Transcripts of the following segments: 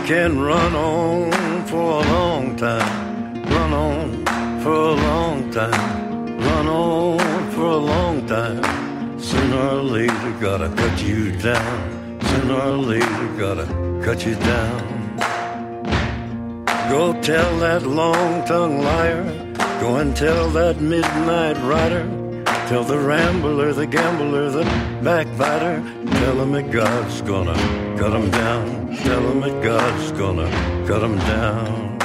can run on for a long time, run on for a long time, run on for a long time. Sooner or later, gotta cut you down. Sooner or later, gotta cut you down. Go tell that long-tongued liar, go and tell that midnight rider, tell the rambler, the gambler, the backbiter, tell him that God's gonna cut him down. Tell him that God's gonna cut him down.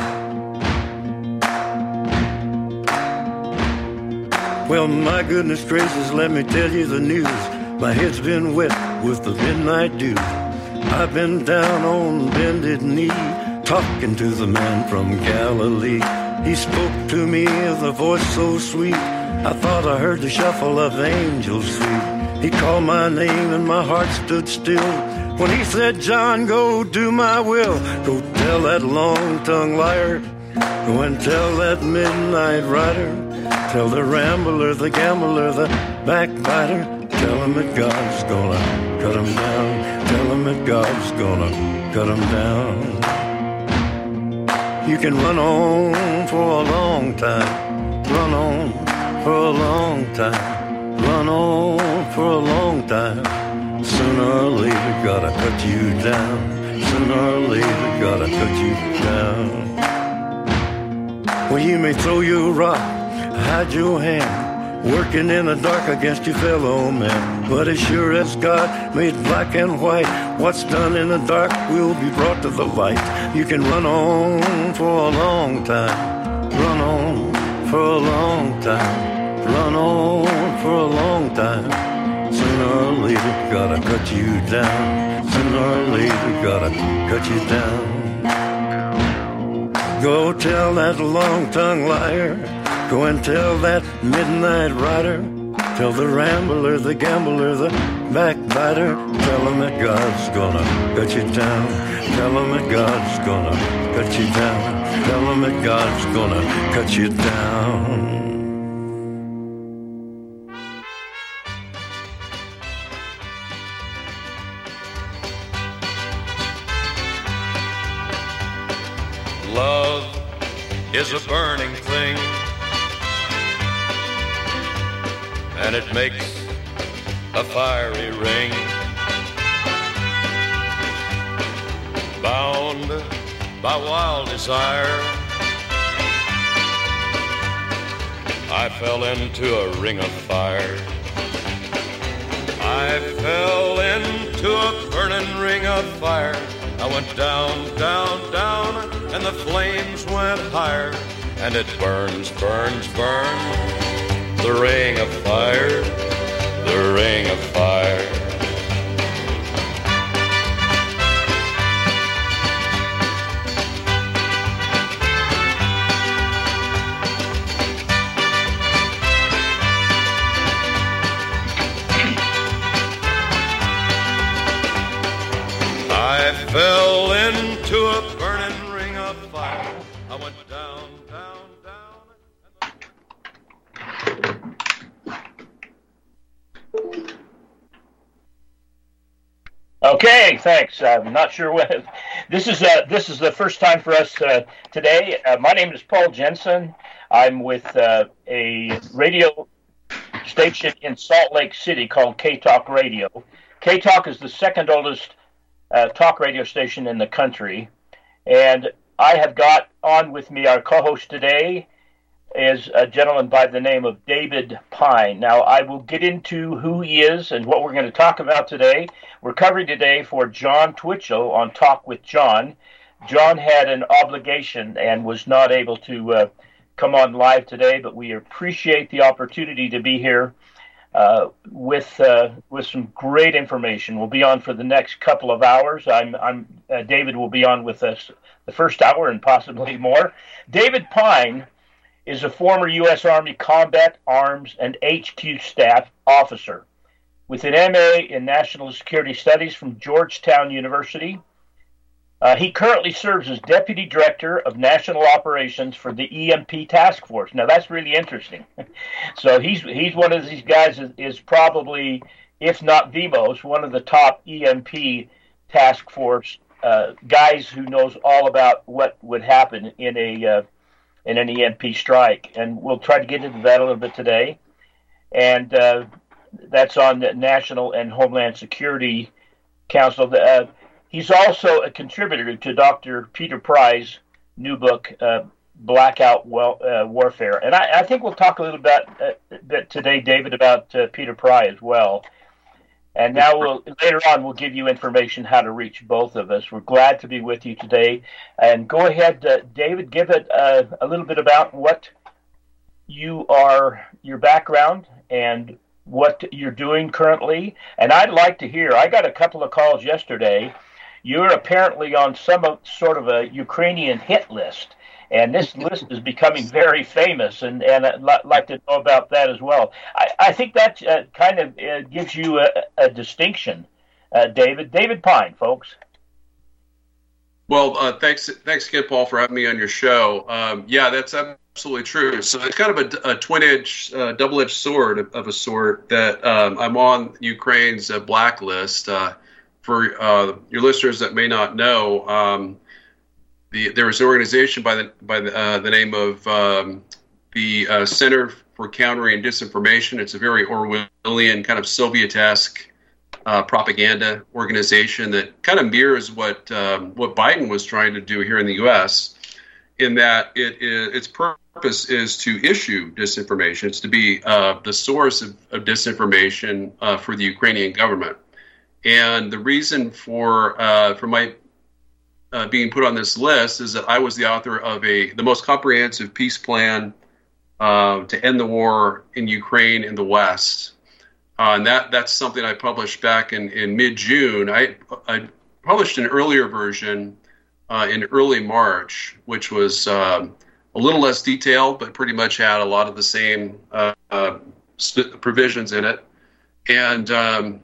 Well, my goodness gracious, let me tell you the news. My head's been wet with the midnight dew. I've been down on bended knee, talking to the man from Galilee. He spoke to me with a voice so sweet, I thought I heard the shuffle of angels' feet. He called my name and my heart stood still when he said, John, go do my will. Go tell that long-tongued liar, go and tell that midnight rider, tell the rambler, the gambler, the backbiter, tell him that God's gonna cut him down. Tell him that God's gonna cut him down. You can run on for a long time, run on for a long time, run on for a long time. Sooner or later, gotta cut you down. Sooner or later, gotta cut you down. Well, you may throw your rock, hide your hand, working in the dark against your fellow man. But as sure as God made black and white, what's done in the dark will be brought to the light. You can run on for a long time, run on for a long time, run on for a long time. Sooner or later, gotta cut you down. Sooner or later, gotta cut you down. Go tell that long-tongued liar, go and tell that midnight rider, tell the rambler, the gambler, the backbiter, tell him that God's gonna cut you down. Tell him that God's gonna cut you down. Tell him that God's gonna cut you down. Love is a burning thing, and it makes a fiery ring. Bound by wild desire, I fell into a ring of fire. I fell into a burning ring of fire. I went down, down, down, and the flames went higher. And it burns, burns, burns, the ring of fire, the ring of fire. I fell into a burning ring of fire. I went down, down, down. Okay, thanks. I'm not sure when. This is the first time for us today. My name is Paul Jensen. I'm with a radio station in Salt Lake City called K-Talk Radio. K-Talk is the second oldest talk radio station in the country, and I have got on with me, our co-host today is a gentleman by the name of David Pine. Now, I will get into who he is and what we're going to talk about today. We're covering today for John Twitchell on Talk with John. John had an obligation and was not able to come on live today, but we appreciate the opportunity to be here with some great information. We'll be on for the next couple of hours. David will be on with us the first hour and possibly more. David Pine is a former U.S. Army Combat Arms and HQ staff officer with an MA in National Security Studies from Georgetown University. He currently serves as Deputy Director of National Operations for the EMP Task Force. Now, that's really interesting. So he's one of these guys that is probably, if not the most, one of the top EMP task force guys who knows all about what would happen in an EMP strike, and we'll try to get into that a little bit today. And that's on the National and Homeland Security Council. He's also a contributor to Dr. Peter Pry's new book, Blackout Warfare. And I think we'll talk a little bit today, David, about Peter Pry as well. And now later on we'll give you information how to reach both of us. We're glad to be with you today. And go ahead, David, give it a little bit about what your background and what you're doing currently. And I'd like to hear, I got a couple of calls yesterday. You're apparently on sort of a Ukrainian hit list. And this list is becoming very famous, and I'd like to know about that as well. I think that kind of gives you a distinction, David. David Pine, folks. Well, thanks again, Paul, for having me on your show. Yeah, that's absolutely true. So it's kind of a twin-edged, double-edged sword of a sort that I'm on Ukraine's blacklist. For your listeners that may not know, there was an organization by the name of the Center for Countering Disinformation. It's a very Orwellian kind of Soviet-esque propaganda organization that kind of mirrors what Biden was trying to do here in the U.S. in that its purpose is to issue disinformation. It's to be the source of disinformation for the Ukrainian government. And the reason for my being put on this list is that I was the author of the most comprehensive peace plan to end the war in Ukraine in the West. And that's something I published back in mid-June. I published an earlier version in early March, which was a little less detailed, but pretty much had a lot of the same provisions in it. And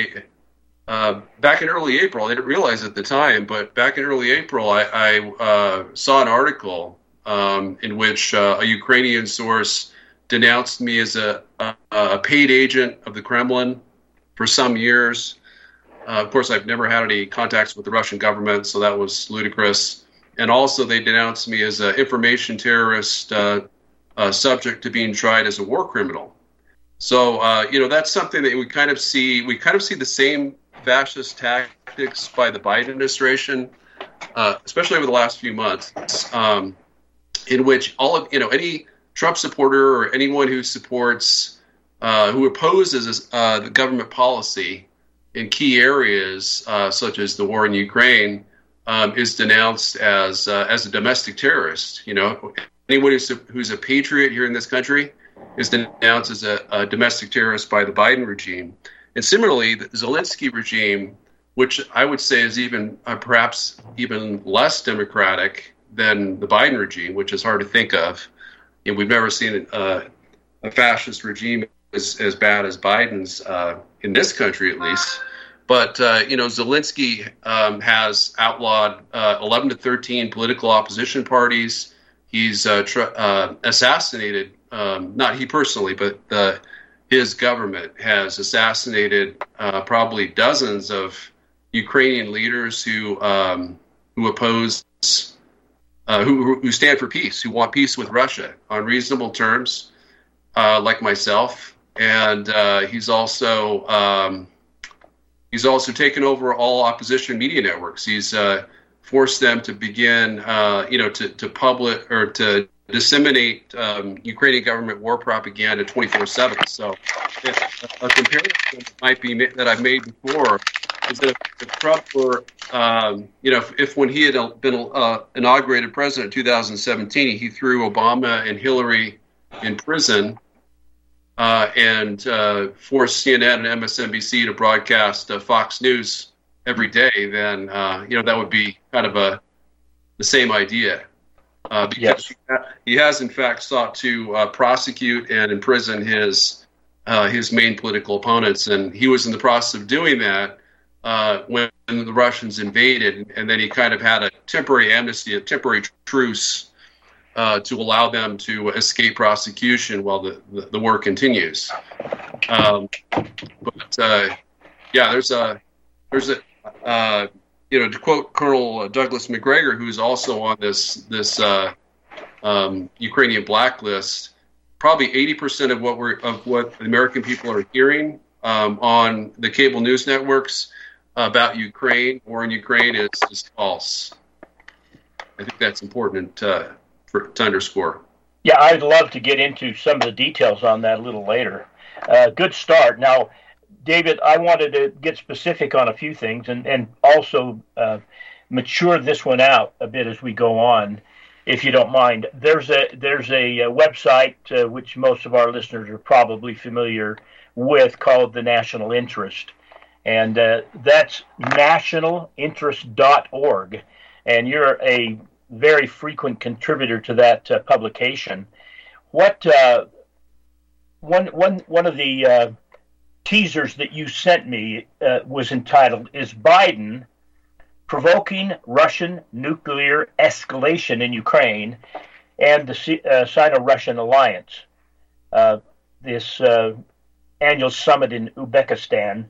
back in early April, I didn't realize at the time, but back in early April, I saw an article in which a Ukrainian source denounced me as a paid agent of the Kremlin for some years. Of course, I've never had any contacts with the Russian government, so that was ludicrous. And also, they denounced me as an information terrorist subject to being tried as a war criminal. So, that's something that we kind of see. We kind of see the same fascist tactics by the Biden administration, especially over the last few months, in which any Trump supporter or anyone who supports, who opposes the government policy in key areas such as the war in Ukraine, is denounced as a domestic terrorist. Anyone who's a patriot here in this country is denounced as a domestic terrorist by the Biden regime. And similarly, the Zelensky regime, which I would say is perhaps even less democratic than the Biden regime, which is hard to think of. We've never seen a fascist regime as bad as Biden's in this country, at least. But Zelensky has outlawed 11 to 13 political opposition parties. He's assassinated, not he personally, but his government has assassinated probably dozens of Ukrainian leaders who oppose, who stand for peace, who want peace with Russia on reasonable terms, like myself. And he's also taken over all opposition media networks. He's forced them to begin, to publish or to disseminate Ukrainian government war propaganda 24/7. So, a comparison that I've made before is that if Trump were, if when he had been inaugurated president in 2017, he threw Obama and Hillary in prison and forced CNN and MSNBC to broadcast Fox News every day, then that would be kind of the same idea. Because he has in fact sought to prosecute and imprison his main political opponents, and he was in the process of doing that when the Russians invaded, and then he kind of had a temporary amnesty, a temporary truce to allow them to escape prosecution while the war continues. There's to quote Colonel Douglas Macgregor, who's also on this Ukrainian blacklist, probably 80% of what the American people are hearing on the cable news networks about Ukraine or in Ukraine is false. I think that's important to underscore. Yeah, I'd love to get into some of the details on that a little later. Good start. Now, David, I wanted to get specific on a few things and also mature this one out a bit as we go on, if you don't mind. There's a website which most of our listeners are probably familiar with called the National Interest, and that's nationalinterest.org, and you're a very frequent contributor to that publication. What one of the teasers that you sent me was entitled, "Is Biden Provoking Russian Nuclear Escalation in Ukraine and the Sino-Russian Alliance?" This annual summit in Uzbekistan.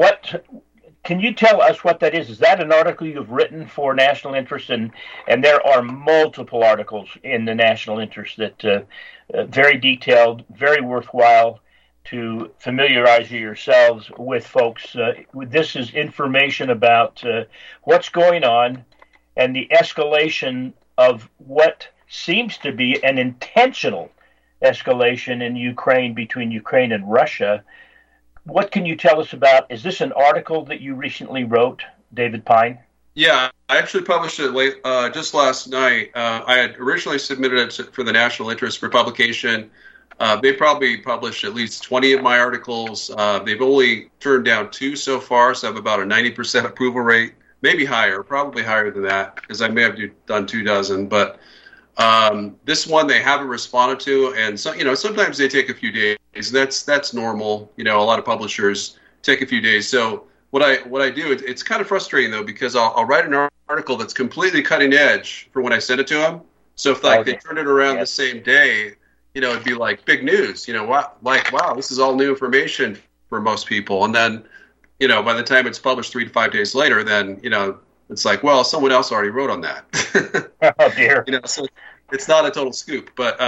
Can you tell us what that is? Is that an article you've written for National Interest? And there are multiple articles in the National Interest that very detailed, very worthwhile to familiarize yourselves with, folks. This is information about what's going on and the escalation of what seems to be an intentional escalation in Ukraine, between Ukraine and Russia. What can you tell us about? Is this an article that you recently wrote, David Pine? Yeah, I actually published it just last night. I had originally submitted it for the National Interest for publication. They probably published at least 20 of my articles. They've only turned down 2 so far, so I have about a 90% approval rate, maybe higher, probably higher than that, because I may have done 24. But this one they haven't responded to, and so sometimes they take a few days. That's normal. A lot of publishers take a few days. So what I do, it's kind of frustrating though, because I'll write an article that's completely cutting edge for when I send it to them. So if they turn it around the same day, it'd be like big news. Wow, this is all new information for most people. And then, by the time it's published 3 to 5 days later, then it's like, well, someone else already wrote on that. Oh dear. So it's not a total scoop. But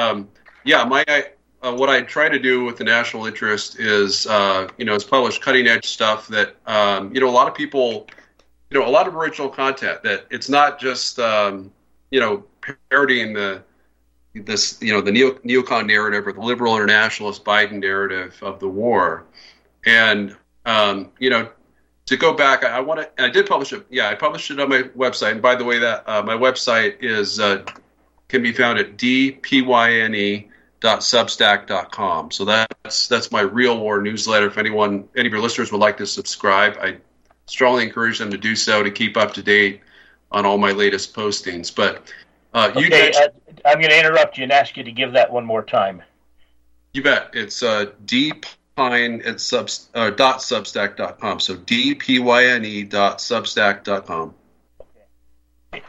what I try to do with the National Interest is, is publish cutting edge stuff that, a lot of people, a lot of original content, that it's not just, parodying the neocon narrative or the liberal internationalist Biden narrative of the war. And, to go back, I did publish it. Yeah, I published it on my website. And by the way, that my website can be found at dpyne.substack.com. So that's my Real War newsletter. If any of your listeners would like to subscribe, I strongly encourage them to do so to keep up to date on all my latest postings. But I'm going to interrupt you and ask you to give that one more time. You bet. It's dpyne.substack.com. So dpyne.substack.com. Okay.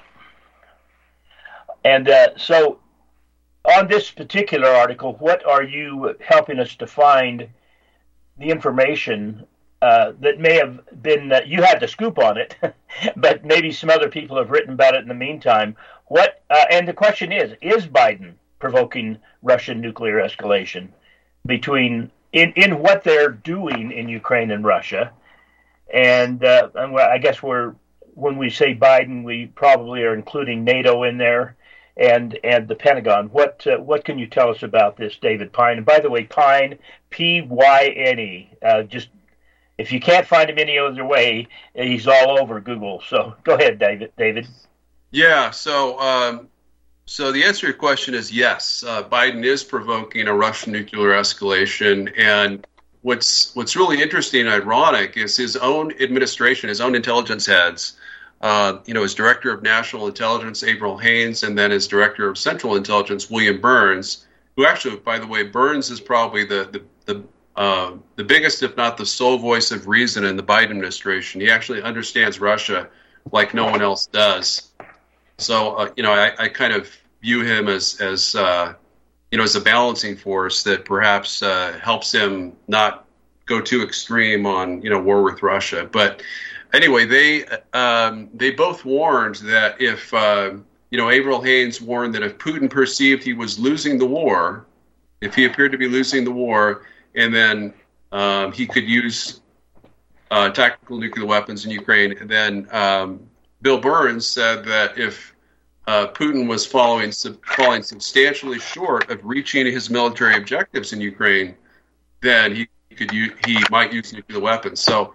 And so on this particular article, what are you helping us to find the information that may have been, you had the scoop on it, but maybe some other people have written about it in the meantime. And the question is Biden provoking Russian nuclear escalation in what they're doing in Ukraine and Russia? And I guess when we say Biden, we probably are including NATO in there and the Pentagon. What can you tell us about this, David Pine? And by the way, Pine, Pyne. Just if you can't find him any other way, he's all over Google. So go ahead, David. Yeah. So the answer to your question is yes. Biden is provoking a Russian nuclear escalation, and what's really interesting and ironic is his own administration, his own intelligence heads. His director of national intelligence, Avril Haines, and then his director of central intelligence, William Burns, who actually, by the way, Burns is probably the biggest, if not the sole voice of reason in the Biden administration. He actually understands Russia like no one else does. So, I kind of view him as a balancing force that perhaps helps him not go too extreme on, war with Russia. But anyway, they both warned that if Avril Haines warned that if Putin perceived he was losing the war, if he appeared to be losing the war, and then he could use tactical nuclear weapons in Ukraine, and then Bill Burns said that if Putin was falling substantially short of reaching his military objectives in Ukraine, then he might use nuclear weapons. So,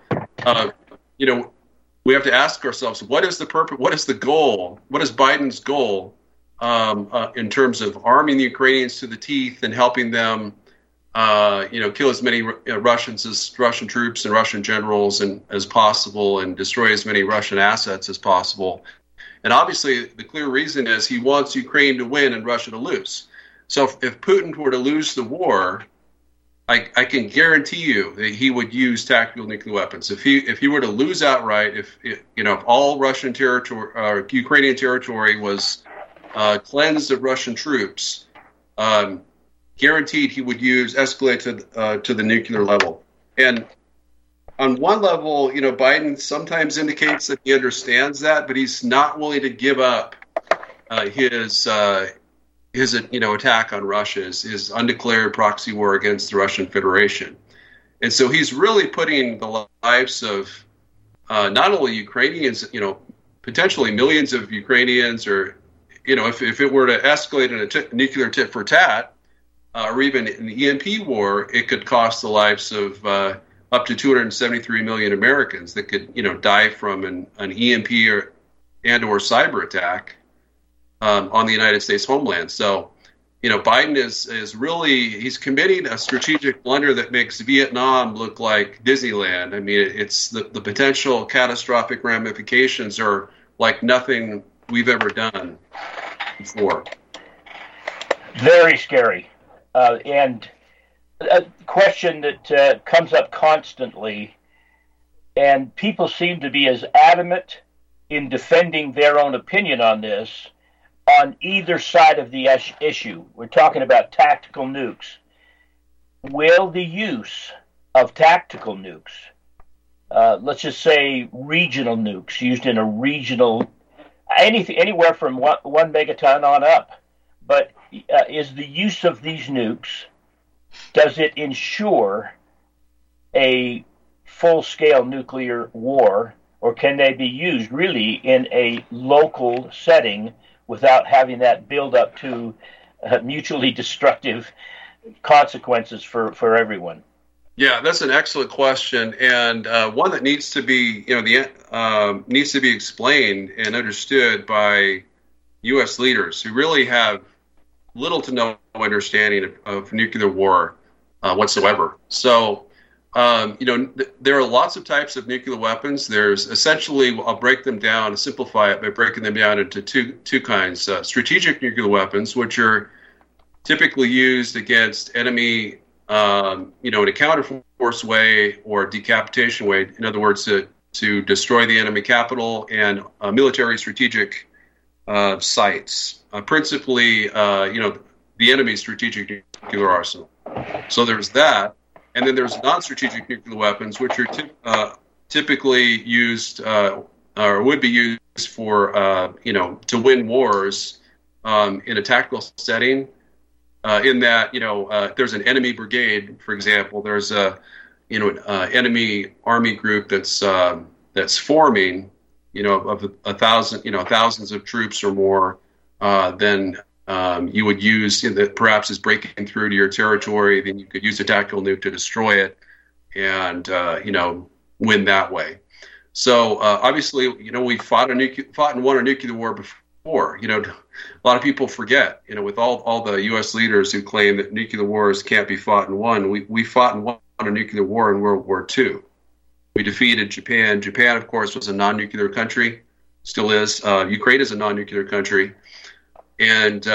we have to ask ourselves, what is the purpose? What is the goal? What is Biden's goal in terms of arming the Ukrainians to the teeth and helping them, kill as many Russian troops and Russian generals as possible, and destroy as many Russian assets as possible? And obviously, the clear reason is he wants Ukraine to win and Russia to lose. So if Putin were to lose the war, I can guarantee you that he would use tactical nuclear weapons. If he were to lose outright, if all Russian territory or Ukrainian territory was cleansed of Russian troops, guaranteed he would escalate to the nuclear level. And on one level, Biden sometimes indicates that he understands that, but he's not willing to give up his attack on Russia, his undeclared proxy war against the Russian Federation. And so he's really putting the lives of not only Ukrainians, potentially millions of Ukrainians, or, if it were to escalate in a nuclear tit for tat, or even an EMP war, it could cost the lives of up to 273 million Americans that could, die from an EMP or cyber attack on the United States homeland. So, Biden is really, he's committing a strategic blunder that makes Vietnam look like Disneyland. I mean, it's the potential catastrophic ramifications are like nothing we've ever done before. Very scary. And a question that comes up constantly, and people seem to be as adamant in defending their own opinion on this on either side of the issue. We're talking about tactical nukes. Will the use of tactical nukes, let's just say regional nukes, used in a regional, anywhere from 1 megaton on up, but is the use of these nukes, does it ensure a full-scale nuclear war, or can they be used really in a local setting without having that build up to mutually destructive consequences for everyone? Yeah, that's an excellent question, and one that needs to be, needs to be explained and understood by U.S. leaders who really have little to no understanding of nuclear war whatsoever. So, there are lots of types of nuclear weapons. There's essentially, I'll break them down and simplify it by breaking them down into two kinds. Strategic nuclear weapons, which are typically used against enemy, in a counterforce way or decapitation way. In other words, to destroy the enemy capital and military strategic sites. Principally, the enemy's strategic nuclear arsenal. So there's that. And then there's non-strategic nuclear weapons, which are typically used or would be used for, to win wars in a tactical setting. In that, there's an enemy brigade, for example. There's an enemy army group that's forming, of 1,000, thousands of troops or more. Then you would use that perhaps is breaking through to your territory. Then you could use a tactical nuke to destroy it, and win that way. So obviously, we fought and won a nuclear war before. A lot of people forget. With all the U.S. leaders who claim that nuclear wars can't be fought and won, we fought and won a nuclear war in World War II. We defeated Japan. Japan, of course, was a non-nuclear country, still is. Ukraine is a non-nuclear country. And,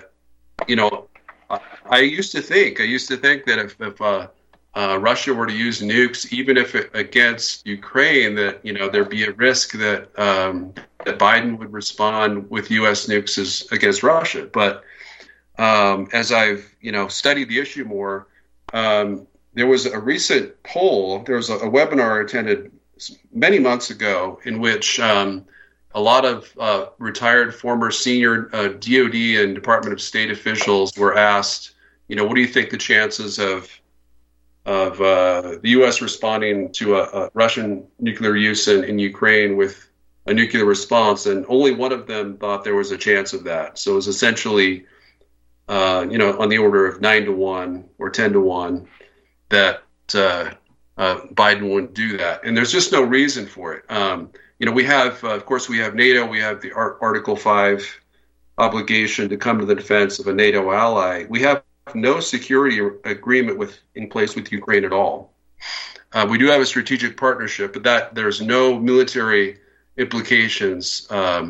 I used to think that if Russia were to use nukes, even if against Ukraine, that, there'd be a risk that that Biden would respond with U.S. nukes against Russia. But as I've, studied the issue more, there was a recent poll. There was a webinar I attended many months ago in which a lot of retired former senior DOD and Department of State officials were asked, what do you think the chances of the U.S. responding to a Russian nuclear use in Ukraine with a nuclear response? And only one of them thought there was a chance of that. So it was essentially, on the order of 9-1 or 10-1 that Biden wouldn't do that. And there's just no reason for it. We have, of course, we have NATO. We have the Article 5 obligation to come to the defense of a NATO ally. We have no security agreement in place with Ukraine at all. We do have a strategic partnership, but there's no military implications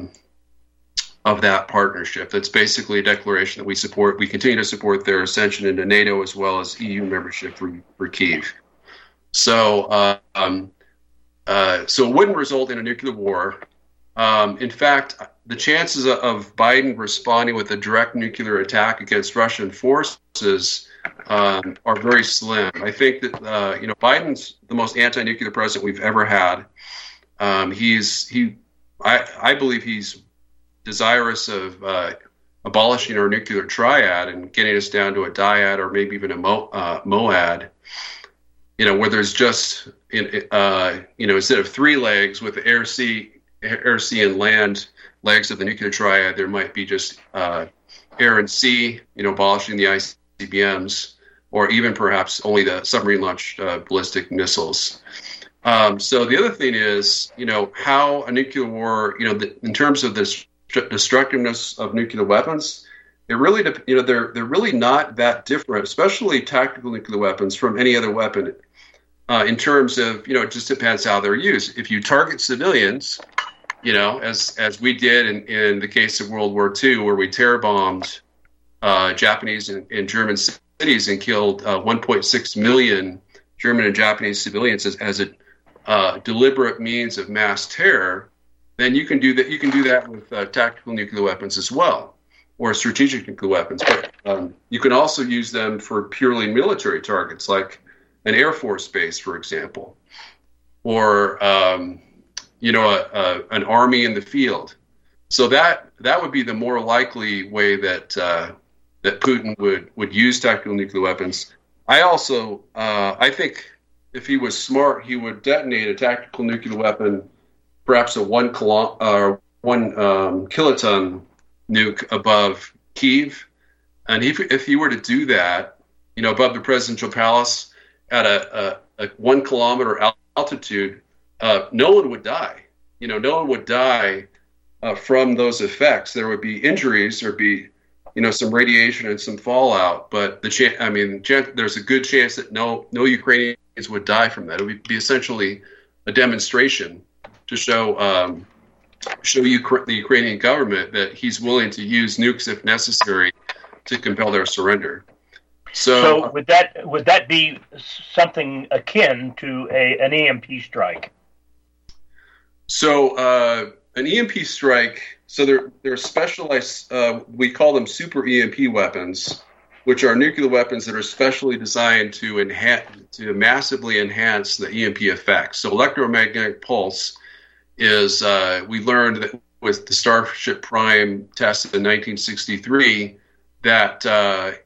of that partnership. That's basically a declaration that we continue to support their ascension into NATO as well as EU membership for Kyiv. So it wouldn't result in a nuclear war. In fact, the chances of Biden responding with a direct nuclear attack against Russian forces are very slim. I think that Biden's the most anti-nuclear president we've ever had. I believe he's desirous of abolishing our nuclear triad and getting us down to a dyad or maybe even a moad. Where there's just instead of 3 legs with the air, sea, and land legs of the nuclear triad, there might be just air and sea, abolishing the ICBMs, or even perhaps only the submarine-launched ballistic missiles. So the other thing is, how a nuclear war, in terms of the destructiveness of nuclear weapons, it really, they're really not that different, especially tactical nuclear weapons, from any other weapon. In terms of, it just depends how they're used. If you target civilians, as we did in the case of World War II, where we terror bombed Japanese and German cities and killed 1.6 million German and Japanese civilians as a deliberate means of mass terror, then you can do that. You can do that with tactical nuclear weapons as well, or strategic nuclear weapons. But you can also use them for purely military targets, like an Air Force base, for example, or an army in the field. So that would be the more likely way that that Putin would use tactical nuclear weapons. I think if he was smart, he would detonate a tactical nuclear weapon, perhaps a 1 kiloton nuke above Kyiv, and if he were to do that, above the presidential palace at a 1 kilometer altitude, no one would die. No one would die from those effects. There would be injuries, there'd be, some radiation and some fallout, but there's a good chance that no Ukrainians would die from that. It would be essentially a demonstration to show the Ukrainian government that he's willing to use nukes if necessary to compel their surrender. So would that be something akin to an EMP strike? So an EMP strike. So they're specialized. We call them super EMP weapons, which are nuclear weapons that are specially designed to massively enhance the EMP effects. So electromagnetic pulse is we learned that with the Starship Prime test in 1963 that the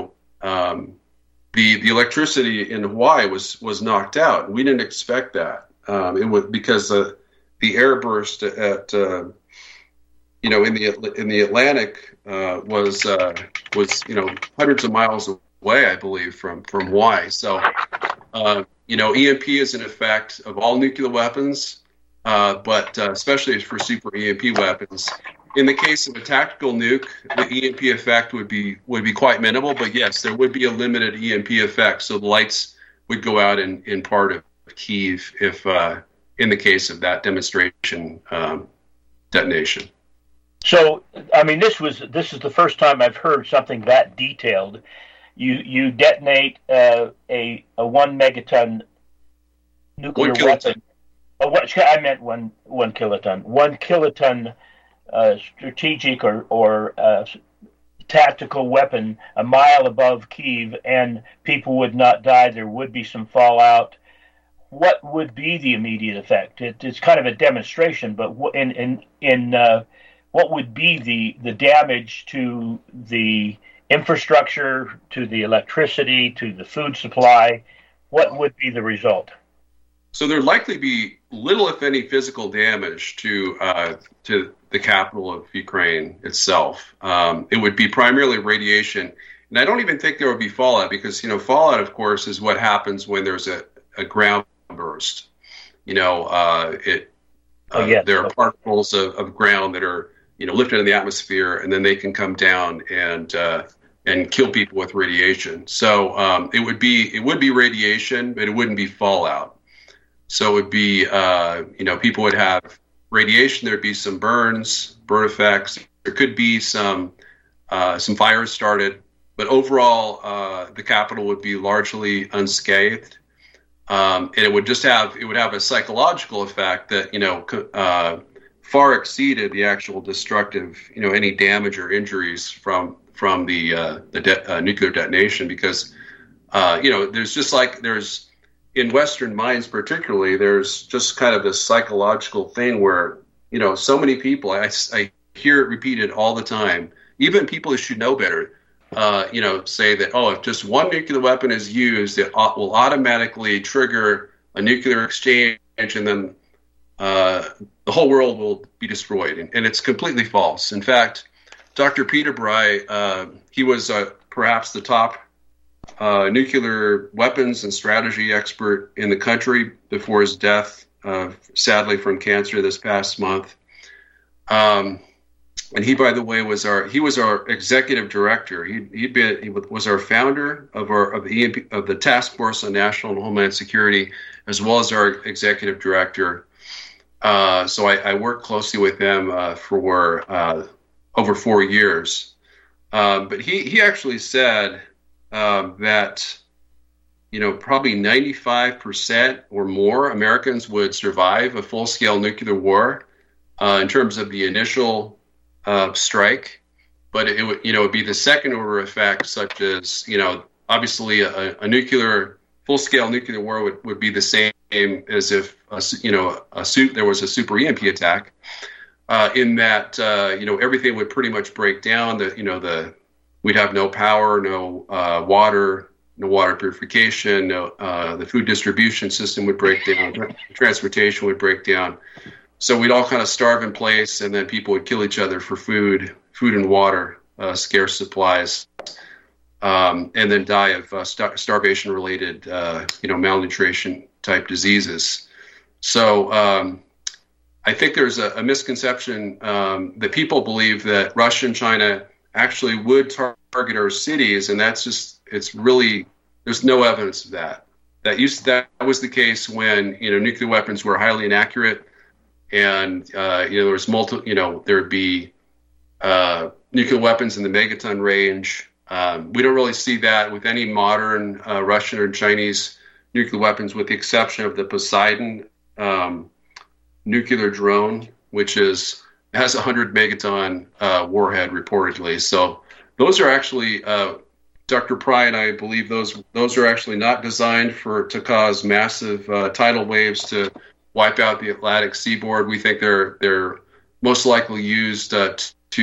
electricity in Hawaii was knocked out. We didn't expect that. It was because the airburst at in the Atlantic was hundreds of miles away, I believe, from Hawaii. So EMP is an effect of all nuclear weapons, but especially for super EMP weapons. In the case of a tactical nuke, the EMP effect would be quite minimal, but yes, there would be a limited EMP effect. So the lights would go out in part of Kyiv if in the case of that demonstration detonation. So, this is the first time I've heard something that detailed. You detonate a 1 megaton nuclear weapon. I meant one kiloton. 1 kiloton strategic or tactical weapon a mile above Kyiv, and people would not die. There would be some fallout. what would be the immediate effect? It's kind of a demonstration, but what would be the damage to the infrastructure, to the electricity, to the food supply? What would be the result? So there'd likely be little, if any, physical damage to the capital of Ukraine itself. It would be primarily radiation, and I don't even think there would be fallout because fallout, of course, is what happens when there's a ground burst. There are particles of ground that are lifted in the atmosphere, and then they can come down and kill people with radiation. So it would be radiation, but it wouldn't be fallout. So it would be, people would have radiation. There'd be some burn effects. There could be some fires started, but overall, the capital would be largely unscathed. And it would have a psychological effect that, far exceeded the actual destructive, any damage or injuries from the nuclear detonation, because, there's in Western minds particularly, there's just kind of this psychological thing where, so many people, I hear it repeated all the time, even people who should know better, say that, if just one nuclear weapon is used, it will automatically trigger a nuclear exchange, and then the whole world will be destroyed. And it's completely false. In fact, Dr. Peter Bry, he was perhaps the top nuclear weapons and strategy expert in the country before his death, sadly from cancer this past month. And he, by the way, was our executive director. He was our founder of the Task Force on National and Homeland Security, as well as our executive director. So I worked closely with him for over 4 years. But he actually said that probably 95% or more Americans would survive a full-scale nuclear war in terms of the initial strike, but it would be the second-order effects, such as obviously a full-scale nuclear war would be the same as if there was a super EMP attack, in that everything would pretty much break down. We'd have no power, no water purification, the food distribution system would break down, transportation would break down. So we'd all kind of starve in place, and then people would kill each other for food and water, scarce supplies, and then die of starvation-related, malnutrition-type diseases. So I think there's a misconception that people believe that Russia and China actually would target our cities, and there's no evidence of that. That was the case when nuclear weapons were highly inaccurate, and there was there would be nuclear weapons in the megaton range. We don't really see that with any modern Russian or Chinese nuclear weapons, with the exception of the Poseidon nuclear drone, which has 100 megaton warhead reportedly. So those are actually, Dr. Pry and I believe those are actually not designed to cause massive tidal waves to wipe out the Atlantic seaboard. We think they're most likely used to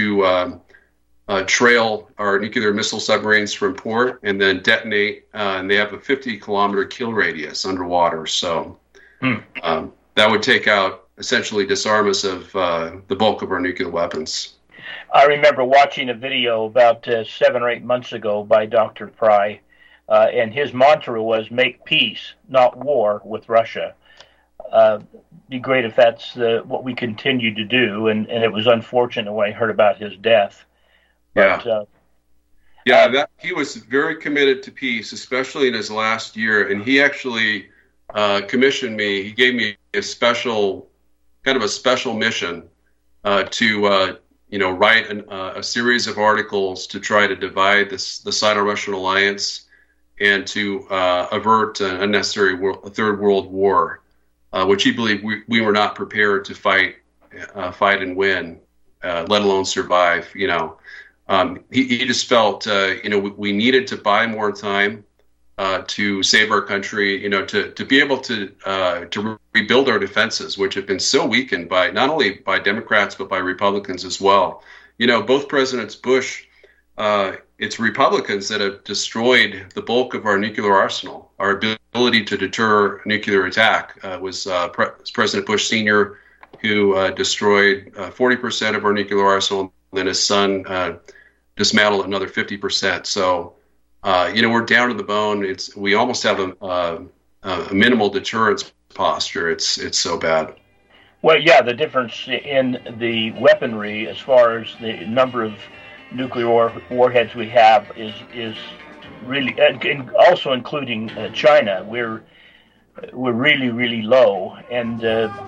trail our nuclear missile submarines from port and then detonate. And they have a 50-kilometer kill radius underwater. So that would take out, essentially disarm us of the bulk of our nuclear weapons. I remember watching a video about 7 or 8 months ago by Dr. Pry, and his mantra was "Make peace, not war, with Russia." Be great if that's what we continue to do, and it was unfortunate when I heard about his death. But, he was very committed to peace, especially in his last year, and he actually commissioned me. He gave me a special mission to write a series of articles to try to divide the Sino-Russian alliance and to avert an unnecessary third world war, which he believed we were not prepared to fight and win, let alone survive. He just felt we needed to buy more time. to save our country, to be able to rebuild our defenses, which have been so weakened by not only by Democrats but by Republicans as well. Both Presidents Bush, it's Republicans that have destroyed the bulk of our nuclear arsenal. Our ability to deter nuclear attack was President Bush Sr., who destroyed 40% of our nuclear arsenal, and then his son dismantled another 50%. So, we're down to the bone. We almost have a minimal deterrence posture. It's so bad. Well, yeah, the difference in the weaponry as far as the number of nuclear warheads we have is really, and also including China. We're really, really low, and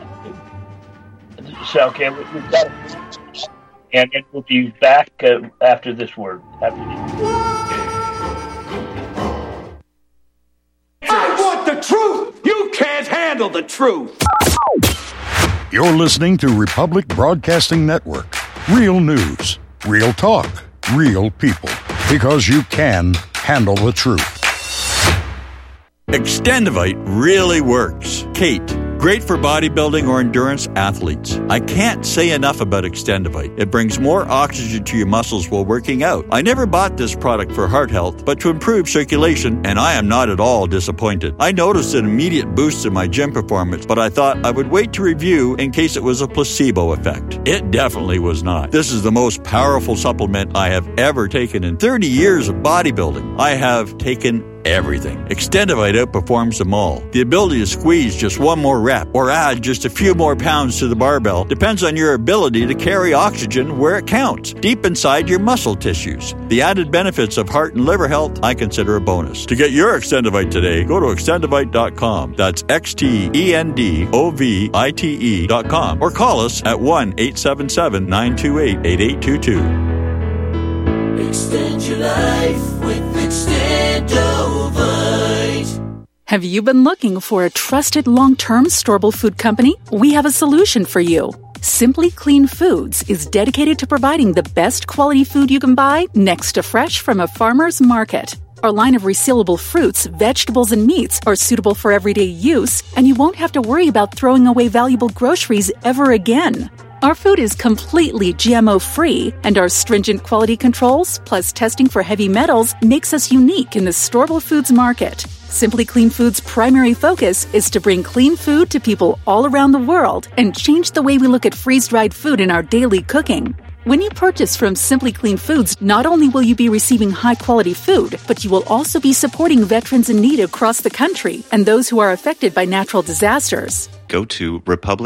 so okay, we've got, and we'll be back after this word. I want the truth. You can't handle the truth. You're listening to Republic Broadcasting Network. Real news, real talk, real people. Because you can handle the truth. Extendivite really works. Kate, great for bodybuilding or endurance athletes. I can't say enough about Extendivite. It brings more oxygen to your muscles while working out. I never bought this product for heart health, but to improve circulation, and I am not at all disappointed. I noticed an immediate boost in my gym performance, but I thought I would wait to review in case it was a placebo effect. It definitely was not. This is the most powerful supplement I have ever taken in 30 years of bodybuilding. I have taken everything. Extendivite outperforms them all. The ability to squeeze just one more rep or add just a few more pounds to the barbell depends on your ability to carry oxygen where it counts, deep inside your muscle tissues. The added benefits of heart and liver health I consider a bonus. To get your Extendivite today, go to extendivite.com. That's XTENDOVITE.com or call us at 1-877-928-8822. Extend your life with Extendovite. Have you been looking for a trusted long-term storable food company? We have a solution for you. Simply Clean Foods is dedicated to providing the best quality food you can buy next to fresh from a farmer's market. Our line of resealable fruits, vegetables, and meats are suitable for everyday use, and you won't have to worry about throwing away valuable groceries ever again. Our food is completely GMO-free, and our stringent quality controls, plus testing for heavy metals, makes us unique in the storable foods market. Simply Clean Foods' primary focus is to bring clean food to people all around the world and change the way we look at freeze-dried food in our daily cooking. When you purchase from Simply Clean Foods, not only will you be receiving high-quality food, but you will also be supporting veterans in need across the country and those who are affected by natural disasters. Go to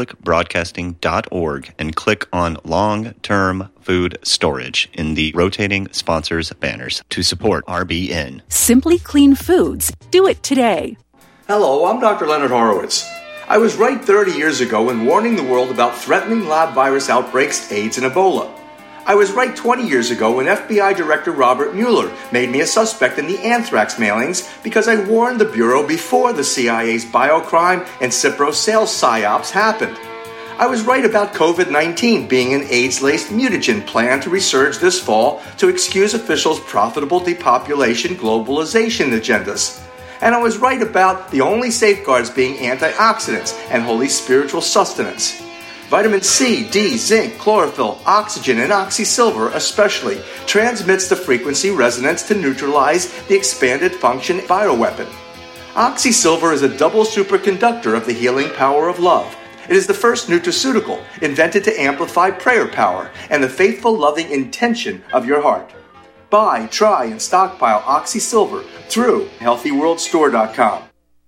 republicbroadcasting.org and click on Long-Term Food Storage in the rotating sponsors banners to support RBN. Simply Clean Foods. Do it today. Hello, I'm Dr. Leonard Horowitz. I was right 30 years ago in warning the world about threatening lab virus outbreaks, AIDS, and Ebola. I was right 20 years ago when FBI Director Robert Mueller made me a suspect in the anthrax mailings because I warned the Bureau before the CIA's biocrime and Cipro sales psyops happened. I was right about COVID-19 being an AIDS-laced mutagen plan to resurge this fall to excuse officials' profitable depopulation globalization agendas. And I was right about the only safeguards being antioxidants and holy spiritual sustenance. Vitamin C, D, zinc, chlorophyll, oxygen, and oxysilver especially transmits the frequency resonance to neutralize the expanded function bioweapon. Oxysilver is a double superconductor of the healing power of love. It is the first nutraceutical invented to amplify prayer power and the faithful, loving intention of your heart. Buy, try, and stockpile Oxysilver through HealthyWorldStore.com.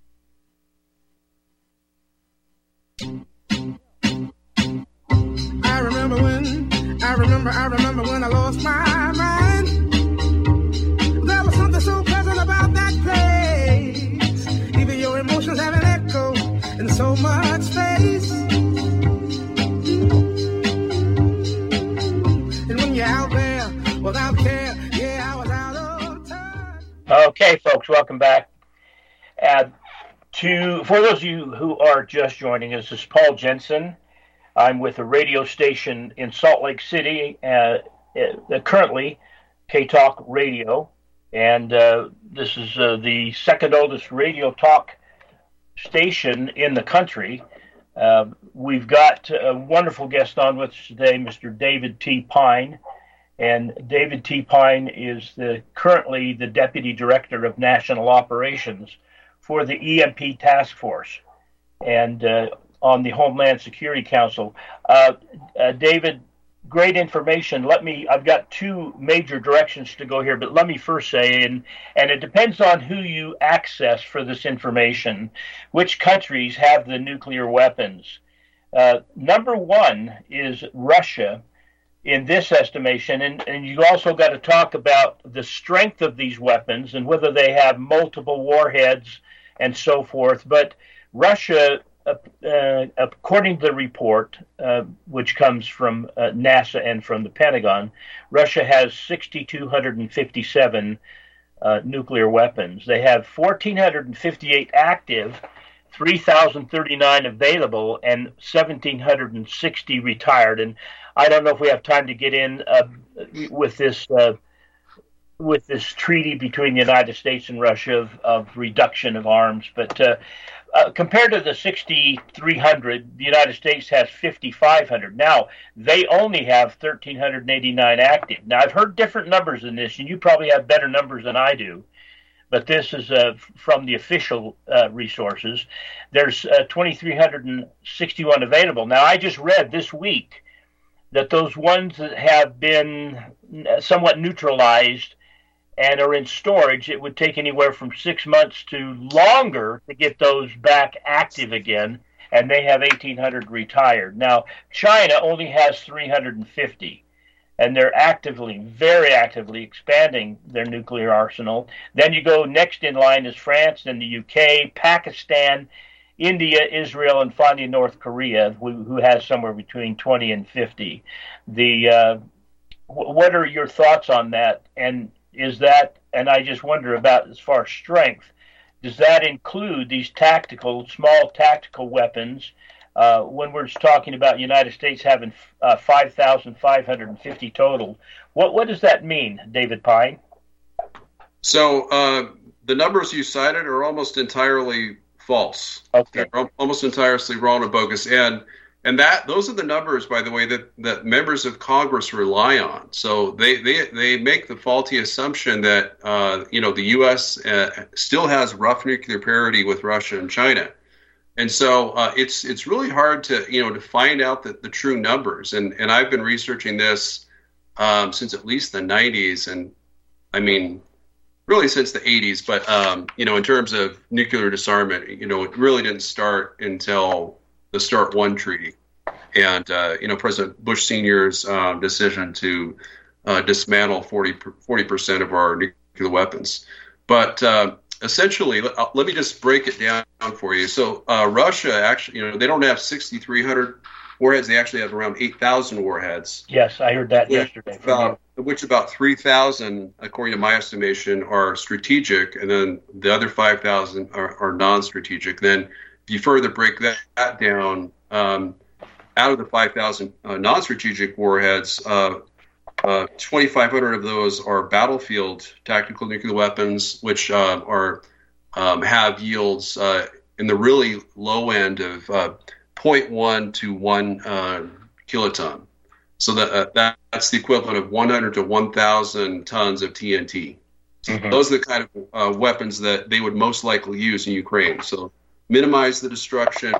I remember when I lost my mind. There was something so pleasant about that place. Even your emotions have an echo in so much space. And when you're out there without care, yeah, I was out of time. Okay, folks, welcome back. For those of you who are just joining us, this is Paul Jensen. I'm with a radio station in Salt Lake City, currently K-Talk Radio, And this is the second oldest radio talk station in the country. We've got a wonderful guest on with us today, Mr. David T. Pine. And David T. Pine is currently the Deputy Director of National Operations for the EMP Task Force and on the Homeland Security Council. David, great information. I've got two major directions to go here, but let me first say, and it depends on who you access for this information, which countries have the nuclear weapons. Number one is Russia in this estimation, and you also got to talk about the strength of these weapons and whether they have multiple warheads and so forth. But Russia, according to the report, which comes from NASA and from the Pentagon, Russia has 6,257 nuclear weapons. They have 1,458 active, 3,039 available, and 1,760 retired. And I don't know if we have time to get in with this treaty between the United States and Russia of reduction of arms, but compared to the 6,300, the United States has 5,500. Now, they only have 1,389 active. Now, I've heard different numbers in this, and you probably have better numbers than I do, but this is from the official resources. There's 2,361 available. Now, I just read this week that those ones that have been somewhat neutralized and are in storage, it would take anywhere from 6 months to longer to get those back active again, and they have 1,800 retired. Now, China only has 350, and they're very actively expanding their nuclear arsenal. Then you go next in line is France, then the UK, Pakistan, India, Israel, and finally North Korea, who has somewhere between 20 and 50. What are your thoughts on that? And is that, and I just wonder about as far as strength, does that include these small tactical weapons? When we're talking about the United States having 5,550 total, what does that mean, David Pine? So the numbers you cited are almost entirely false. Okay. They're almost entirely wrong and bogus. And those are the numbers, by the way, that members of Congress rely on. So they make the faulty assumption that the U.S. Still has rough nuclear parity with Russia and China, and so it's really hard to find out the true numbers. And I've been researching this since at least the 90s, and I mean really since the 80s. But in terms of nuclear disarmament, it really didn't start until the START I treaty, and President Bush Sr.'s decision to dismantle 40% of our nuclear weapons. But essentially, let me just break it down for you. So Russia actually, they don't have 6,300 warheads; they actually have around 8,000 warheads. Yes, I heard that yesterday. Which about 3,000, according to my estimation, are strategic, and then the other 5,000 are non-strategic. Then if you further break that down, out of the 5,000 non-strategic warheads, 2,500 of those are battlefield tactical nuclear weapons, which have yields in the really low end of 0.1 to 1 kiloton. So that's the equivalent of 100 to 1,000 tons of TNT. So those are the kind of weapons that they would most likely use in Ukraine. So minimize the destruction,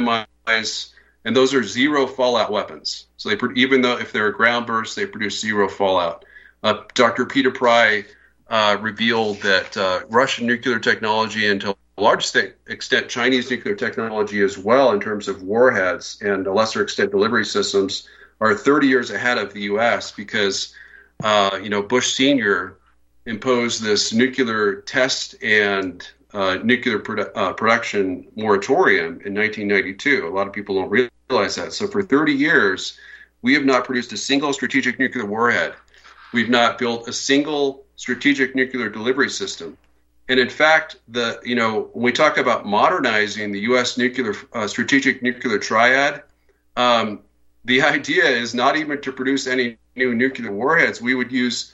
and those are zero fallout weapons. So even though if they're a ground burst, they produce zero fallout. Dr. Peter Pry revealed that Russian nuclear technology, and to a large extent Chinese nuclear technology as well, in terms of warheads and a lesser extent delivery systems, are 30 years ahead of the U.S. because Bush Sr. imposed this nuclear test and nuclear production moratorium in 1992. A lot of people don't realize that. So for 30 years, we have not produced a single strategic nuclear warhead. We've not built a single strategic nuclear delivery system. And in fact, when we talk about modernizing the U.S. strategic nuclear triad, the idea is not even to produce any new nuclear warheads. We would use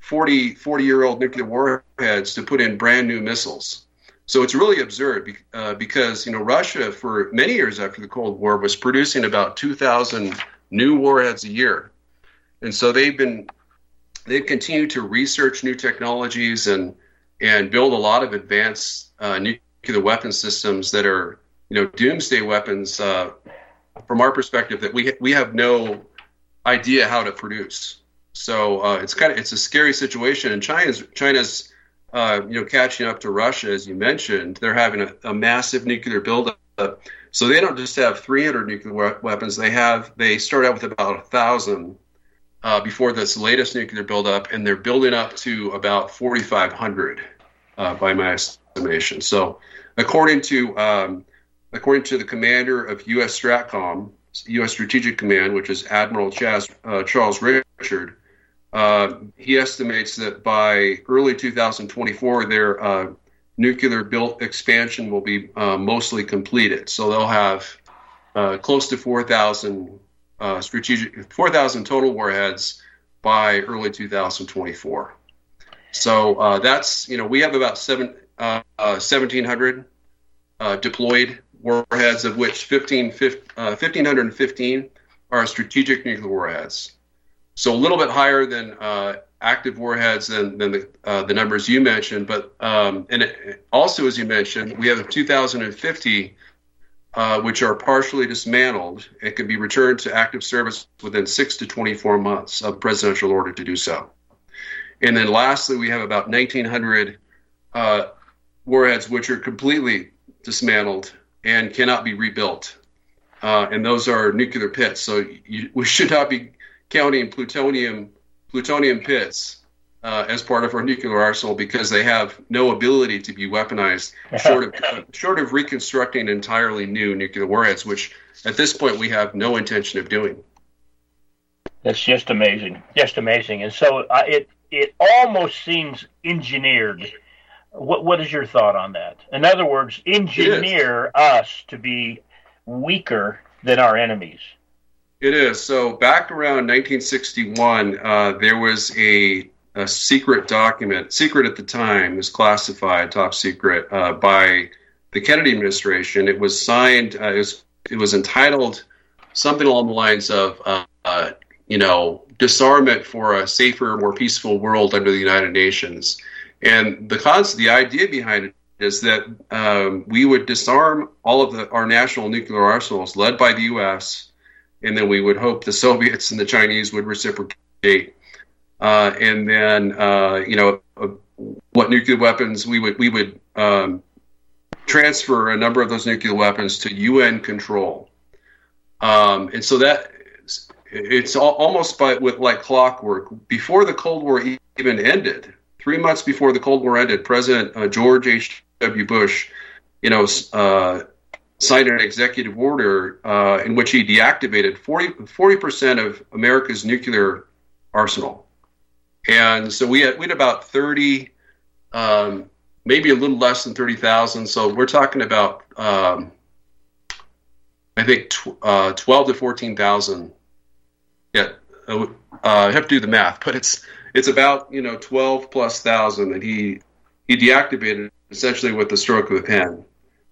40-year-old nuclear warheads to put in brand new missiles. So it's really absurd because, Russia, for many years after the Cold War, was producing about 2,000 new warheads a year. And so they've continued to research new technologies and build a lot of advanced nuclear weapon systems that are, doomsday weapons, from our perspective, that we have no idea how to produce. So it's a scary situation, and China's catching up to Russia, as you mentioned. They're having a massive nuclear buildup. So they don't just have 300 nuclear weapons. They start out with about 1,000 before this latest nuclear buildup, and they're building up to about 4,500 by my estimation. So according to the commander of U.S. STRATCOM, U.S. Strategic Command, which is Admiral Charles Richard, he estimates that by early 2024, their nuclear built expansion will be mostly completed. So they'll have close to 4,000 total warheads by early 2024. So that's, we have about 1,700 deployed warheads, of which 1,515 are strategic nuclear warheads. So a little bit higher than active warheads than the numbers you mentioned. But also, as you mentioned, we have 2,050 which are partially dismantled and can be returned to active service within 6 to 24 months of presidential order to do so. And then lastly, we have about 1,900 warheads which are completely dismantled and cannot be rebuilt. And those are nuclear pits. So we should not be counting plutonium pits as part of our nuclear arsenal, because they have no ability to be weaponized short of reconstructing entirely new nuclear warheads, which at this point we have no intention of doing. That's just amazing. And so it almost seems engineered. What is your thought on that? In other words, engineer us to be weaker than our enemies. It is. So back around 1961, there was a secret document, secret at the time, was classified, top secret, by the Kennedy administration. It was signed, it was entitled something along the lines of, disarmament for a safer, more peaceful world under the United Nations. And the idea behind it is that we would disarm all of our national nuclear arsenals led by the U.S., and then we would hope the Soviets and the Chinese would reciprocate. And then, what nuclear weapons we would transfer a number of those nuclear weapons to UN control. And so that it's almost like clockwork. Before the Cold War even ended, 3 months before the Cold War ended, President George H.W. Bush, signed an executive order in which he deactivated 40% of America's nuclear arsenal. And so we had about 30, maybe a little less than 30,000. So we're talking about, I think, 12 to 14,000. Yeah, I have to do the math, but it's about 12 plus thousand that he deactivated essentially with the stroke of a pen.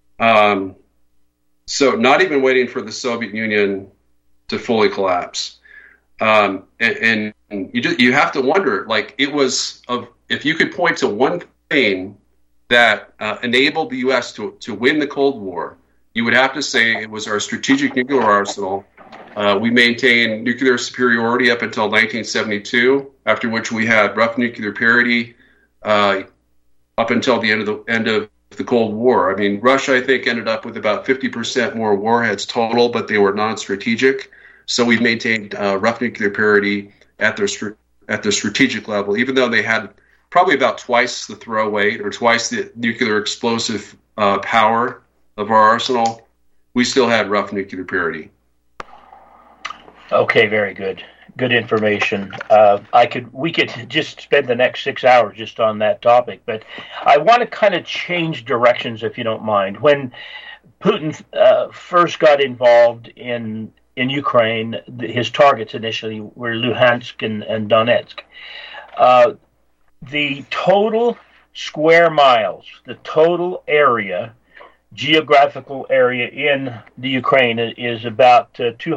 So not even waiting for the Soviet Union to fully collapse. And you have to wonder, if you could point to one thing that enabled the U.S. to win the Cold War, you would have to say it was our strategic nuclear arsenal. We maintained nuclear superiority up until 1972, after which we had rough nuclear parity up until the end of the Cold War. I mean, Russia, I think, ended up with about 50% more warheads total, but they were non-strategic. So we maintained rough nuclear parity at their strategic level, even though they had probably about twice the throw weight or twice the nuclear explosive power of our arsenal. We still had rough nuclear parity. Okay, very good. Good information. We could just spend the next 6 hours just on that topic, but I want to kind of change directions, if you don't mind. When Putin first got involved in Ukraine, his targets initially were Luhansk and Donetsk. the total square miles, the total area, geographical area in the Ukraine is about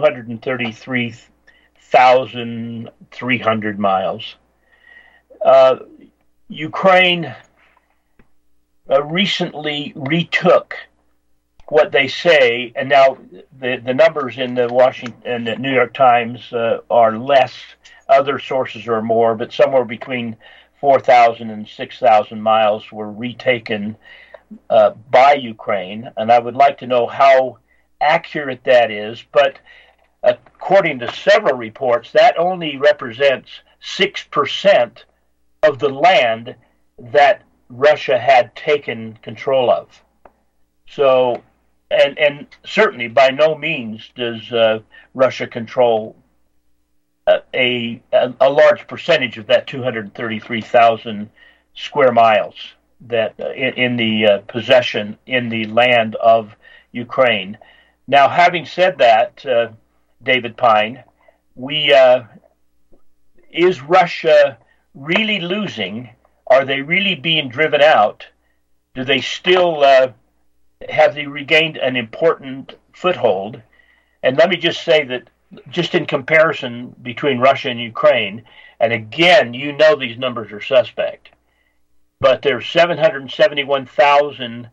233,300 miles. Ukraine recently retook what they say, and now the numbers in the Washington and the New York Times are less. Other sources are more, but somewhere between 4,000 and 6,000 miles were retaken by Ukraine, and I would like to know how accurate that is. But according to several reports, that only represents 6% of the land that Russia had taken control of. So, and certainly by no means does Russia control a large percentage of that 233,000 square miles that in the possession in the land of Ukraine. Now, having said that, David Pine, is Russia really losing? Are they really being driven out? Do they still have they regained an important foothold? And let me just say that just in comparison between Russia and Ukraine, and again, you know these numbers are suspect, but there's 771,000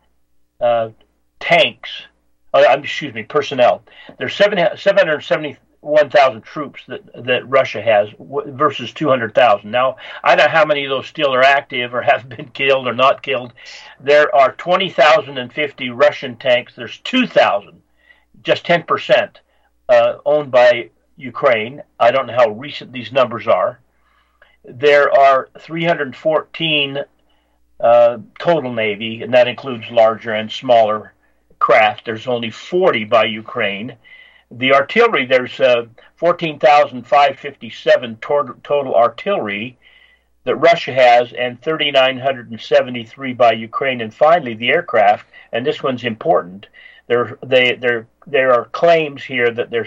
personnel. There's 771,000 troops that Russia has versus 200,000. Now, I don't know how many of those still are active or have been killed or not killed. There are 20,050 Russian tanks. There's 2,000, just 10%, owned by Ukraine. I don't know how recent these numbers are. There are 314 total Navy, and that includes larger and smaller craft. There's only 40 by Ukraine. The artillery, there's 14,557 total artillery that Russia has, and 3,973 by Ukraine. And finally, the aircraft, and this one's important. There are claims here that there's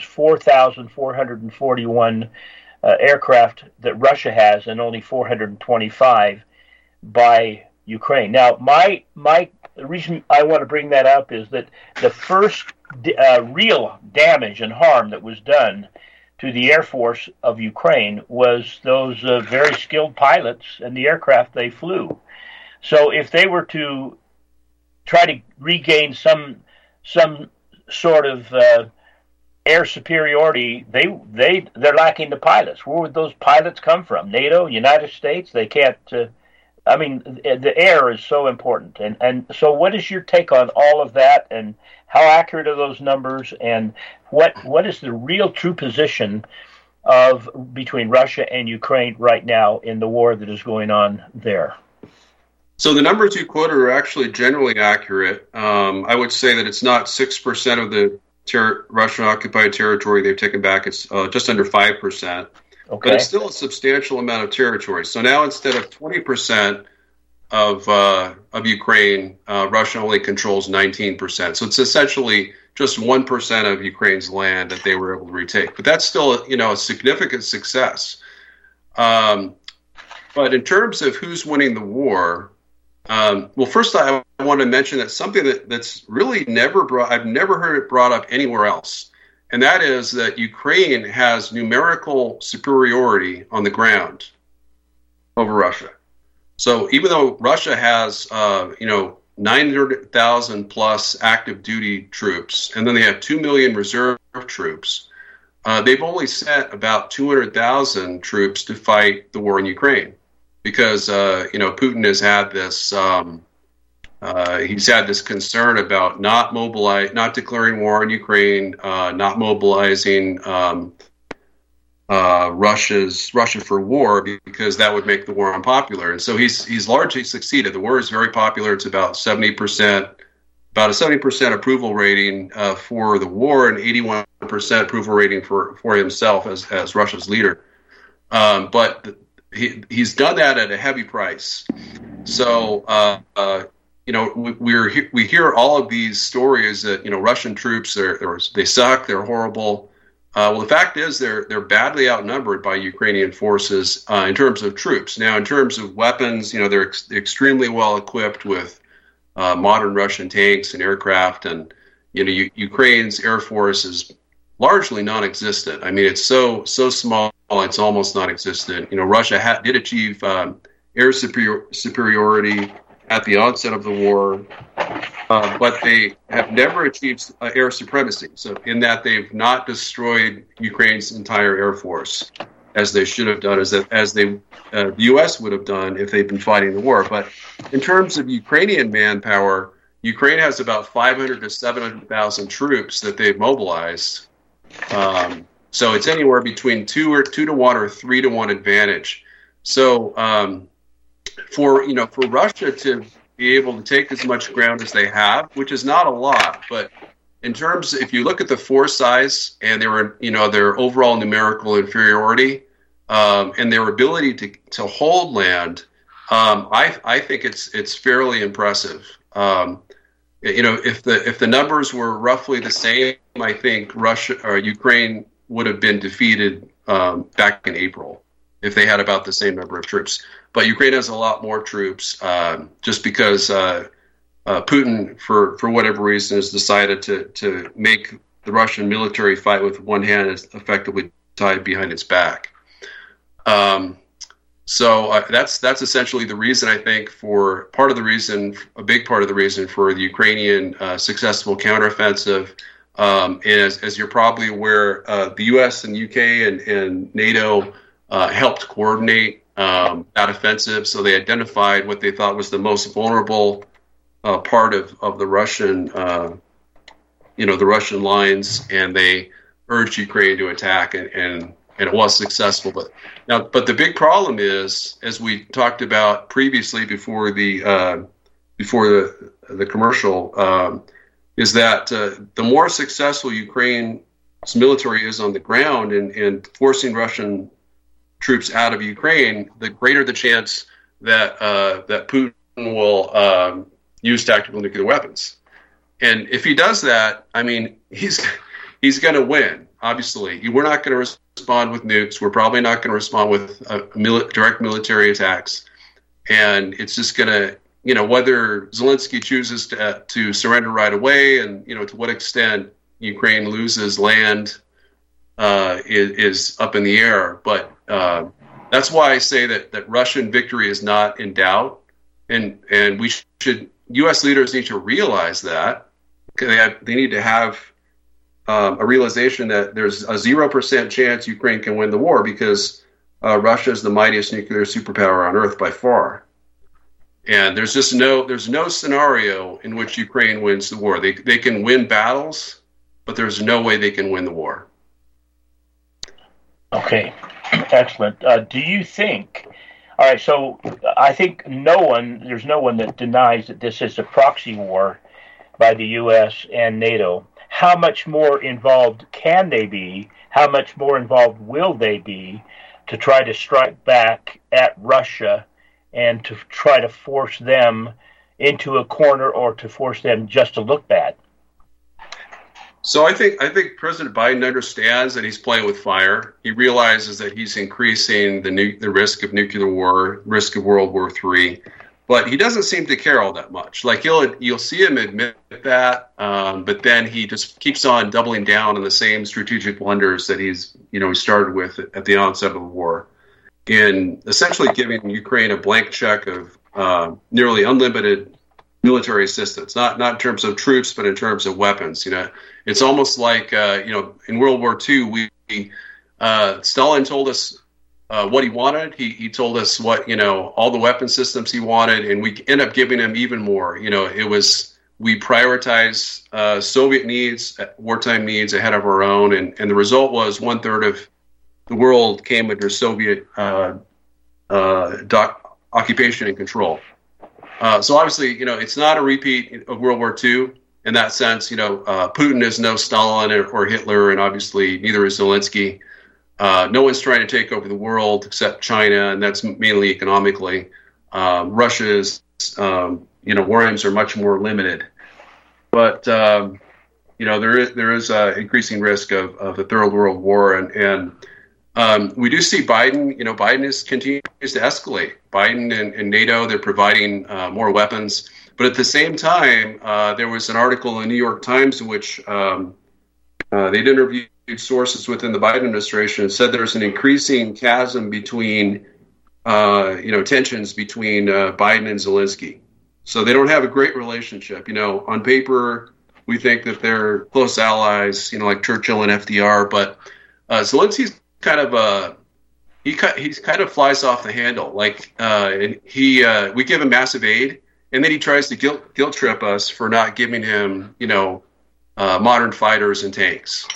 4,441 aircraft that Russia has, and only 425 by Ukraine. Now, the reason I want to bring that up is that the first real damage and harm that was done to the Air Force of Ukraine was those very skilled pilots and the aircraft they flew. So if they were to try to regain some sort of air superiority, they're lacking the pilots. Where would those pilots come from? NATO, United States? They can't. The air is so important. And so, what is your take on all of that? And how accurate are those numbers? And what is the real true position between Russia and Ukraine right now in the war that is going on there? So the numbers you quoted are actually generally accurate. I would say that it's not 6% of the Russian-occupied territory they've taken back. It's just under 5%. Okay. But it's still a substantial amount of territory. So now instead of 20% of Ukraine, Russia only controls 19%. So it's essentially just 1% of Ukraine's land that they were able to retake. But that's still, a significant success. But in terms of who's winning the war, well, first I want to mention that something that's really I've never heard it brought up anywhere else. And that is that Ukraine has numerical superiority on the ground over Russia. So even though Russia has, 900,000 plus active duty troops, and then they have 2 million reserve troops, they've only sent about 200,000 troops to fight the war in Ukraine because, Putin has had this, he's had this concern about not declaring war in Ukraine, not mobilizing Russia for war because that would make the war unpopular. And so he's largely succeeded. The war is very popular. It's about 70%, about a 70% approval rating for the war, and 81% approval rating for himself as Russia's leader. But he's done that at a heavy price. So. We hear all of these stories that Russian troops they suck, they're horrible. Well, the fact is they're badly outnumbered by Ukrainian forces in terms of troops. Now, in terms of weapons, they're extremely well equipped with modern Russian tanks and aircraft, and Ukraine's air force is largely non-existent. I mean, it's so small, it's almost non-existent. Russia did achieve air superiority at the onset of the war, but they have never achieved air supremacy. So in that they've not destroyed Ukraine's entire air force, as they should have done, the U.S. would have done if they'd been fighting the war. But in terms of Ukrainian manpower, Ukraine has about 500 to 700,000 troops that they've mobilized. So it's anywhere between 2 to 1 or 3 to 1 advantage. So for Russia to be able to take as much ground as they have, which is not a lot, but in terms, if you look at the force size and their overall numerical inferiority and their ability to hold land, I think it's fairly impressive. If the numbers were roughly the same, I think Russia or Ukraine would have been defeated back in April if they had about the same number of troops. But Ukraine has a lot more troops just because Putin, for whatever reason, has decided to make the Russian military fight with one hand is effectively tied behind its back. So that's essentially the reason, I think, a big part of the reason for the Ukrainian successful counteroffensive. And as you're probably aware, the U.S. and U.K. and NATO helped coordinate that offensive. So they identified what they thought was the most vulnerable part of the Russian, the Russian lines, and they urged Ukraine to attack, and it was successful. But the big problem is, as we talked about previously before the commercial, is that the more successful Ukraine's military is on the ground and forcing Russian troops out of Ukraine, the greater the chance that Putin will use tactical nuclear weapons. And if he does that, I mean, he's going to win. Obviously, we're not going to respond with nukes. We're probably not going to respond with direct military attacks. And it's just going to, whether Zelensky chooses to surrender right away, and to what extent Ukraine loses land is up in the air. But that's why I say that Russian victory is not in doubt, and U.S. leaders need to realize that. They need to have a realization that there's a 0% chance Ukraine can win the war, because Russia is the mightiest nuclear superpower on Earth by far. And there's no scenario in which Ukraine wins the war. They can win battles, but there's no way they can win the war. Okay, excellent. Do you think? All right, so I think there's no one that denies that this is a proxy war by the U.S. and NATO. How much more involved can they be? How much more involved will they be to try to strike back at Russia and to try to force them into a corner, or to force them just to look bad? So I think President Biden understands that he's playing with fire. He realizes that he's increasing the risk of nuclear war, risk of World War III, but he doesn't seem to care all that much. Like you'll see him admit that, but then he just keeps on doubling down on the same strategic blunders that he started with at the onset of the war, in essentially giving Ukraine a blank check of nearly unlimited military assistance, not in terms of troops, but in terms of weapons. It's almost like in World War II, Stalin told us what he wanted. He told us what all the weapon systems he wanted, and we end up giving him even more. We prioritize Soviet needs, wartime needs, ahead of our own, and the result was 1/3 of the world came under Soviet occupation and control. So obviously, it's not a repeat of World War II in that sense. Putin is no Stalin or Hitler, and obviously neither is Zelensky. No one's trying to take over the world except China, and that's mainly economically. Russia's, war aims are much more limited. But there is increasing risk of a third world war, and we do see Biden. Biden continues to escalate. Biden and NATO, they're providing more weapons, but at the same time, there was an article in the New York Times in which they'd interviewed sources within the Biden administration and said there's an increasing chasm between, tensions between Biden and Zelensky. So they don't have a great relationship. On paper, we think that they're close allies, like Churchill and FDR, but Zelensky's kind of he kind of flies off the handle. Like we give him massive aid, and then he tries to guilt trip us for not giving him, modern fighters and tanks.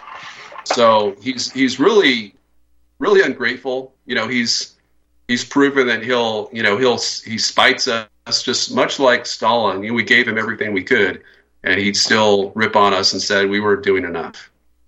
So he's really, really ungrateful. He's proven that he spites us just much like Stalin. We gave him everything we could, and he'd still rip on us and said we weren't doing enough.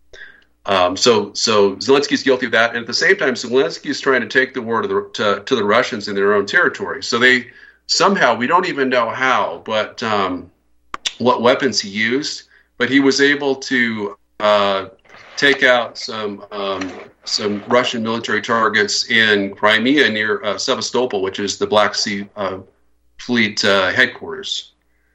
So Zelensky's guilty of that, and at the same time, Zelensky is trying to take the war to the Russians in their own territory. So they somehow, we don't even know how, but what weapons he used, but he was able to take out some Russian military targets in Crimea near Sevastopol, which is the Black Sea Fleet headquarters.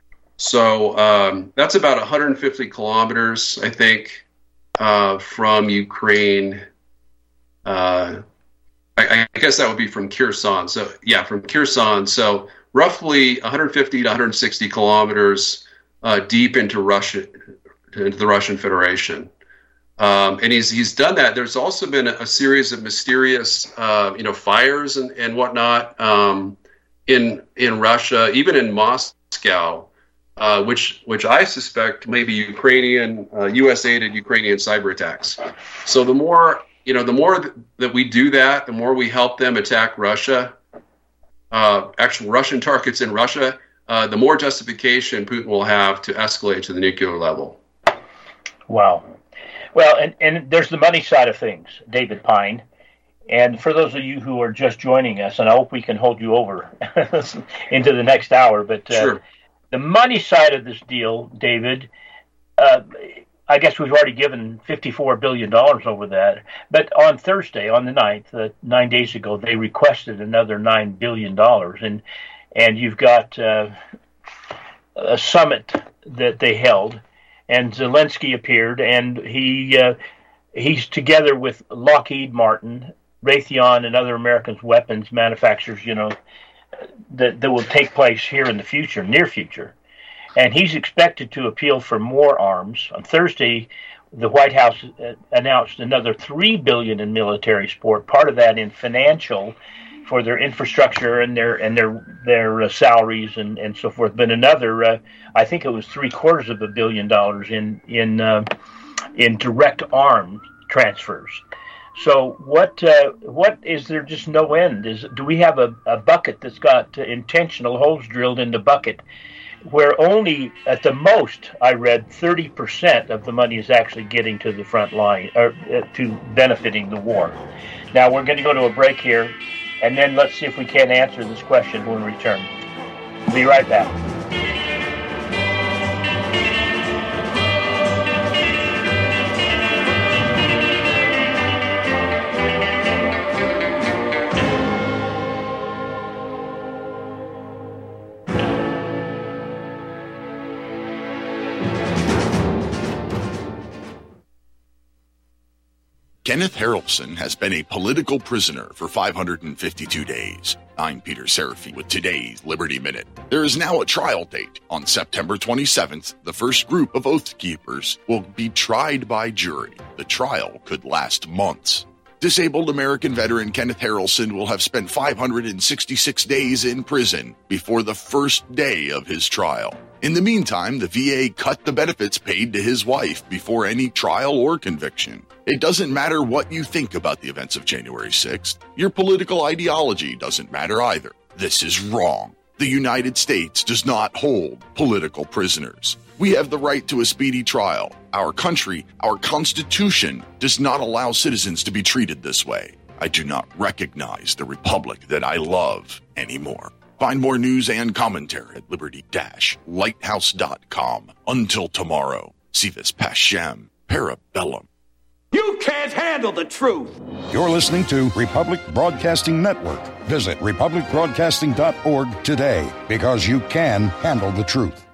So that's about 150 kilometers, I think, from Ukraine. I guess that would be from Kherson. So yeah, from Kherson. So roughly 150 to 160 kilometers deep into Russia, into the Russian Federation. And he's done that. There's also been a series of mysterious, fires and whatnot in Russia, even in Moscow, which I suspect may be Ukrainian, U.S.-aided Ukrainian cyber attacks. So the more that we do that, the more we help them attack Russia, actual Russian targets in Russia, the more justification Putin will have to escalate to the nuclear level. Wow. Well, and there's the money side of things, David Pine. And for those of you who are just joining us, and I hope we can hold you over into the next hour, but sure. The money side of this deal, David, I guess we've already given $54 billion over that. But on Thursday, on the 9th, 9 days ago, they requested another $9 billion. And you've got a summit that they held, and Zelensky appeared, and he's together with Lockheed Martin, Raytheon, and other American weapons manufacturers, that will take place here in the future, near future. And he's expected to appeal for more arms. On Thursday, the White House announced another $3 billion in military support, part of that in financial for their infrastructure and their salaries and so forth. But another, I think it was $750 million in direct arms transfers. So what is there just no end? Do we have a bucket that's got intentional holes drilled in the bucket where only at the most, I read, 30% of the money is actually getting to the front line or to benefiting the war? Now we're going to go to a break here, and then let's see if we can answer this question when we return. We'll be right back. Kenneth Harrelson has been a political prisoner for 552 days. I'm Peter Serafine with today's Liberty Minute. There is now a trial date. On September 27th, the first group of Oath Keepers will be tried by jury. The trial could last months. Disabled American veteran Kenneth Harrelson will have spent 566 days in prison before the first day of his trial. In the meantime, the VA cut the benefits paid to his wife before any trial or conviction. It doesn't matter what you think about the events of January 6th. Your political ideology doesn't matter either. This is wrong. The United States does not hold political prisoners. We have the right to a speedy trial. Our country, our Constitution, does not allow citizens to be treated this way. I do not recognize the republic that I love anymore. Find more news and commentary at liberty-lighthouse.com. Until tomorrow, Civis Pacem, Parabellum. You can't handle the truth. You're listening to Republic Broadcasting Network. Visit republicbroadcasting.org today because you can handle the truth.